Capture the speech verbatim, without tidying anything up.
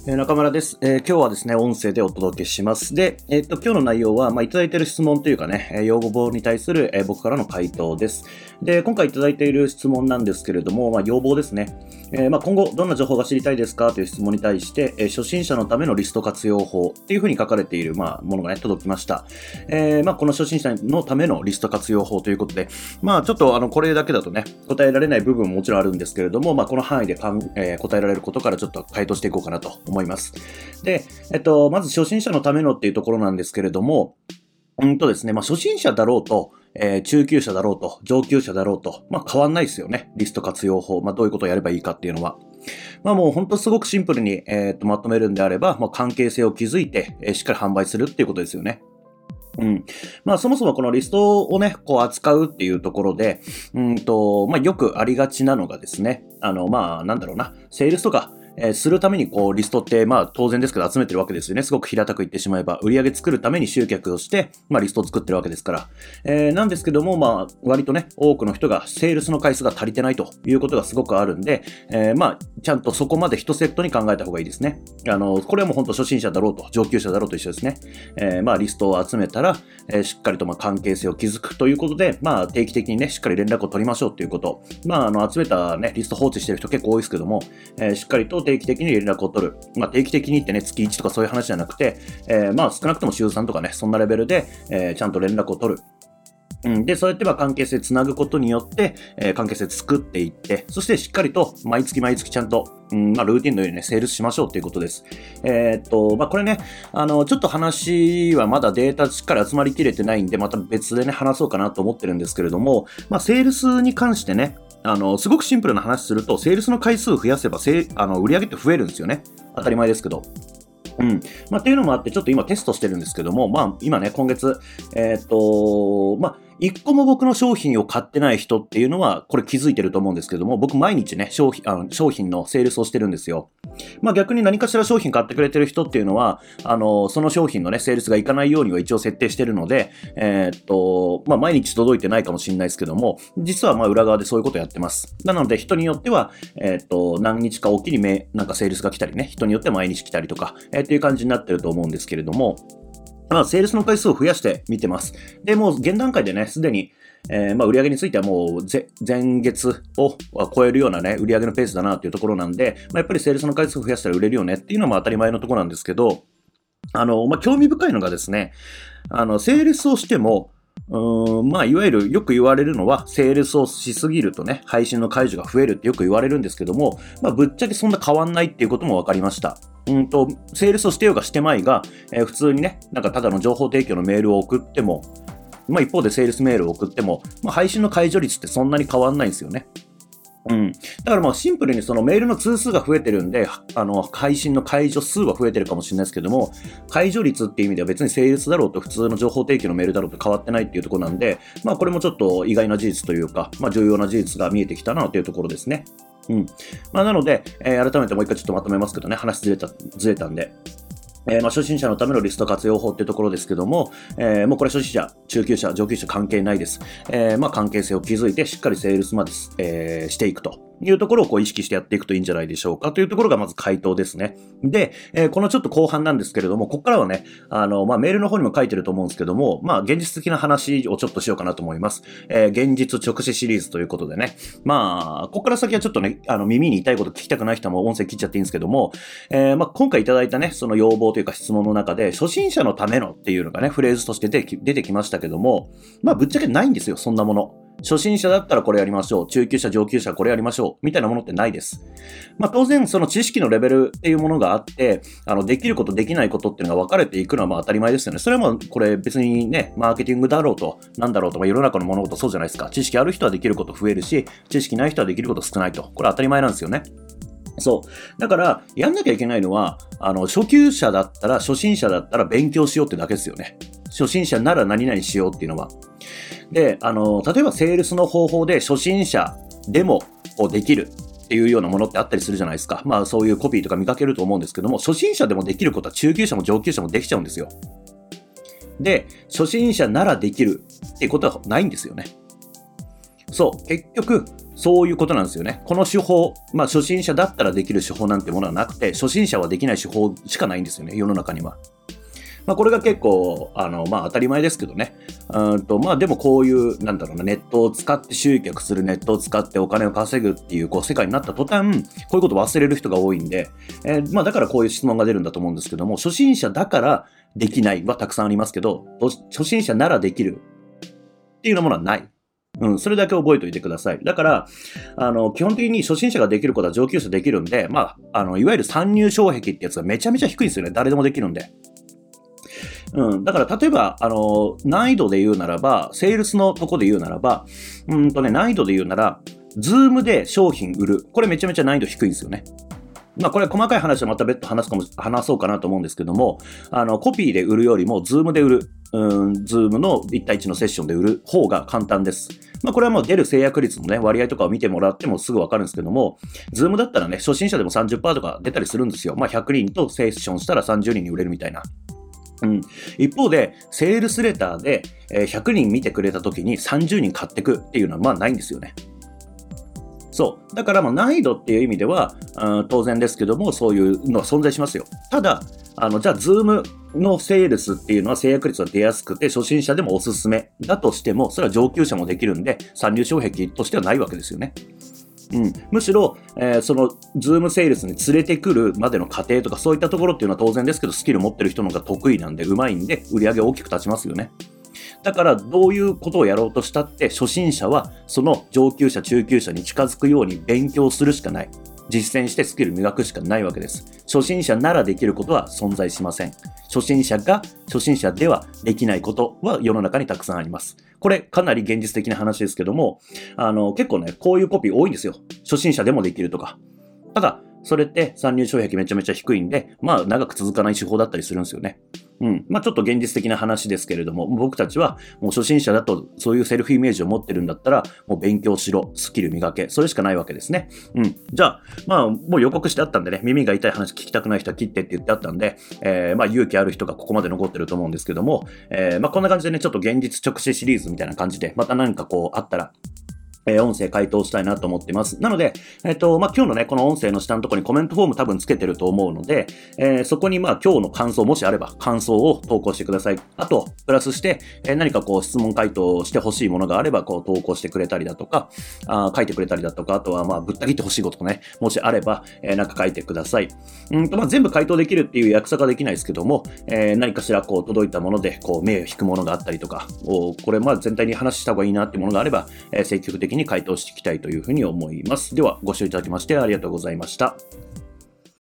えー中村です、えー今日はですね、音声でお届けします。で、えっと、今日の内容は、まあ、いただいている質問というかね、えー要望に対する、えー僕からの回答です。で、今回いただいている質問なんですけれども、まあ、要望ですね。えーまあ、今後、どんな情報が知りたいですかという質問に対して、えー初心者のためのリスト活用法っていうふうに書かれている、まあ、ものがね、届きました。えーまあ、この初心者のためのリスト活用法ということで、まあ、ちょっと、あの、これだけだとね、答えられない部分ももちろんあるんですけれども、まあ、この範囲でかん、えー答えられることからちょっと回答していこうかなと思います。で、えっと、まず初心者のためのっていうところなんですけれども、うんとですね、まあ、初心者だろうと、えー中級者だろうと、上級者だろうと、まあ、変わんないですよね。リスト活用法。まあ、どういうことをやればいいかっていうのは。まあ、もう本当すごくシンプルに、えーと、まとめるんであれば、まあ、関係性を築いて、えーしっかり販売するっていうことですよね。うん。まあ、そもそもこのリストをね、こう扱うっていうところで、うんと、まあ、よくありがちなのがですね、あの、まあ、なんだろうな、セールスとか、えーするためにこうリストってまあ当然ですけど集めてるわけですよね。すごく平たく言ってしまえば売り上げ作るために集客をしてまあリストを作ってるわけですから、えーなんですけどもまあ割とね多くの人がセールスの回数が足りてないということがすごくあるんで、えーまあちゃんとそこまで一セットに考えた方がいいですね。あのこれはもう本当初心者だろうと上級者だろうと一緒ですね。えーまあリストを集めたら、えーしっかりとまあ関係性を築くということで、まあ定期的にねしっかり連絡を取りましょうということ。まああの集めたねリスト放置してる人結構多いですけども、えーしっかりと定期的に連絡を取る。まあ、定期的にってね、月いちとかそういう話じゃなくて、えーまあ、少なくとも週さんとかね、そんなレベルで、えーちゃんと連絡を取る。うん、で、そうやってまあ関係性つなぐことによって、えー関係性作っていって、そしてしっかりと毎月毎月ちゃんと、うんまあ、ルーティンのようにね、セールスしましょうということです。えーっと、まあ、これね、あの、ちょっと話はまだデータしっかり集まりきれてないんで、また別でね、話そうかなと思ってるんですけれども、まあ、セールスに関してね、あの、すごくシンプルな話すると、セールスの回数を増やせば、せあの売り上げって増えるんですよね。当たり前ですけど。うん。まあ、っていうのもあって、ちょっと今テストしてるんですけども、まあ、今ね、今月、えーっと、まあ、一個も僕の商品を買ってない人っていうのは、これ気づいてると思うんですけども、僕毎日ね、商品、あの商品のセールスをしてるんですよ。まあ、逆に何かしら商品買ってくれてる人っていうのは、あの、その商品のね、セールスがいかないようには一応設定してるので、えーっと、まあ、毎日届いてないかもしれないですけども、実はまあ、裏側でそういうことやってます。なので、人によっては、えーっと、何日かおきにめ、なんかセールスが来たりね、人によっては毎日来たりとか、えーっていう感じになってると思うんですけれども、まあ、セールスの回数を増やしてみてます。で、もう現段階でね、すでに、えーまあ、売上についてはもうぜ前月を超えるようなね、売上のペースだなっていうところなんで、まあ、やっぱりセールスの回数を増やしたら売れるよねっていうのも当たり前のところなんですけど、あの、まあ、興味深いのがですね、あの、セールスをしても、うーんまあ、いわゆるよく言われるのは、セールスをしすぎるとね、配信の解除が増えるってよく言われるんですけども、まあ、ぶっちゃけそんな変わんないっていうことも分かりました。うんと、セールスをしてようがしてまいが、えー普通にね、なんかただの情報提供のメールを送っても、まあ一方でセールスメールを送っても、まあ、配信の解除率ってそんなに変わんないんですよね。うん。だからまあシンプルにそのメールの通数が増えてるんで、あの、配信の解除数は増えてるかもしれないですけども、解除率っていう意味では別にセールスだろうと普通の情報提供のメールだろうと変わってないっていうところなんで、まあこれもちょっと意外な事実というか、まあ重要な事実が見えてきたなというところですね。うん。まあなので、えー改めてもう一回ちょっとまとめますけどね、話ずれた、ずれたんで。えーまあ、初心者のためのリスト活用法っていうところですけども、えーもうこれ初心者、中級者、上級者関係ないです。えーまあ、関係性を築いてしっかりセールスまで、えーしていくというところをこう意識してやっていくといいんじゃないでしょうかというところがまず回答ですね。で、えーこのちょっと後半なんですけれども、ここからはね、あの、まあ、メールの方にも書いてると思うんですけども、まあ、現実的な話をちょっとしようかなと思います。えー現実直視シリーズということでね。まあ、ここから先はちょっとね、あの、耳に痛いこと聞きたくない人も音声切っちゃっていいんですけども、えーまあ、今回いただいたね、その要望というか質問の中で、初心者のためのっていうのがね、フレーズとして出てき出てきましたけども、まあ、ぶっちゃけないんですよ、そんなもの。初心者だったらこれやりましょう。中級者、上級者これやりましょう。みたいなものってないです。まあ、当然、その知識のレベルっていうものがあって、あの、できること、できないことっていうのが分かれていくのはまあ当たり前ですよね。それはもう、これ別にね、マーケティングだろうと、なんだろうと、まあ、世の中の物事そうじゃないですか。知識ある人はできること増えるし、知識ない人はできること少ないと。これは当たり前なんですよね。そう。だから、やんなきゃいけないのは、あの、初級者だったら、初心者だったら勉強しようってだけですよね。初心者なら何々しようっていうのは。で、あの、例えばセールスの方法で初心者でもこうできるっていうようなものってあったりするじゃないですか。まあそういうコピーとか見かけると思うんですけども、初心者でもできることは中級者も上級者もできちゃうんですよ。で、初心者ならできるっていうことはないんですよね。 そう、結局、そういうことなんですよね。この手法、まあ初心者だったらできる手法なんてものはなくて、初心者はできない手法しかないんですよね、世の中には。まあこれが結構、あの、まあ当たり前ですけどね。うんと、まあでもこういう、なんだろうな、ネットを使って集客する、ネットを使ってお金を稼ぐっていう、こう世界になった途端、こういうことを忘れる人が多いんで、えーまあだからこういう質問が出るんだと思うんですけども、初心者だからできないはたくさんありますけど、初心者ならできるっていうようなものはない。うん、それだけ覚えておいてください。だから、あの、基本的に初心者ができることは上級者できるんで、まあ、あの、いわゆる参入障壁ってやつがめちゃめちゃ低いんですよね。誰でもできるんで。うん。だから、例えば、あの、難易度で言うならば、セールスのとこで言うならば、うんとね、難易度で言うなら、ズームで商品売る。これめちゃめちゃ難易度低いんですよね。まあこれ細かい話はまた別途話すかも、話そうかなと思うんですけども、あの、コピーで売るよりも、ズームで売る、うん、ズームのいち対いちのセッションで売る方が簡単です。まあこれはもう出る制約率のね、割合とかを見てもらってもすぐわかるんですけども、ズームだったらね、初心者でも さんじゅっパーセント とか出たりするんですよ。まあひゃくにんとセッションしたらさんじゅうにんに売れるみたいな。うん、一方で、セールスレターでひゃくにん見てくれた時にさんじゅうにん買ってくっていうのはまあないんですよね。そう。だからまあ難易度っていう意味では、うん、当然ですけども、そういうのは存在しますよ。ただ、あの、じゃあ、ズームのセールスっていうのは制約率が出やすくて、初心者でもおすすめだとしても、それは上級者もできるんで、参入障壁としてはないわけですよね。うん、むしろ、えー、その、ズームセールスに連れてくるまでの過程とか、そういったところっていうのは当然ですけど、スキル持ってる人の方が得意なんで、うまいんで、売り上げ大きく立ちますよね。だからどういうことをやろうとしたって初心者はその上級者中級者に近づくように勉強するしかない。実践してスキル磨くしかないわけです。初心者ならできることは存在しません。初心者が初心者ではできないことは世の中にたくさんあります。これかなり現実的な話ですけども、あの結構ね、こういうコピー多いんですよ。初心者でもできるとか。ただ、それって参入障壁めちゃめちゃ低いんで、まあ長く続かない手法だったりするんですよね。うん。まあちょっと現実的な話ですけれども、僕たちはもう初心者だとそういうセルフイメージを持ってるんだったら、もう勉強しろ、スキル磨け、それしかないわけですね。うん。じゃあ、まあもう予告してあったんでね、耳が痛い話聞きたくない人は切ってって言ってあったんで、えー、まあ勇気ある人がここまで残ってると思うんですけども、えー、まあこんな感じでね、ちょっと現実直視シリーズみたいな感じで、また何かこうあったら、えー、音声回答したいなと思ってます。なので、えっと、まあ、今日のね、この音声の下のところにコメントフォーム多分つけてると思うので、えー、そこにまあ、今日の感想もしあれば、感想を投稿してください。あと、プラスして、えー、何かこう、質問回答してほしいものがあれば、こう、投稿してくれたりだとか、あ書いてくれたりだとか、あとはまあ、ぶった切ってほしいことね、もしあれば、えー、なんか書いてください。うんと、まあ、全部回答できるっていう約束はできないですけども、えー、何かしらこう、届いたもので、こう、目を引くものがあったりとか、これまあ、全体に話した方がいいなってものがあれば、えー、積極的に回答していきたいというふうに思います。では、ご視聴いただきましてありがとうございました。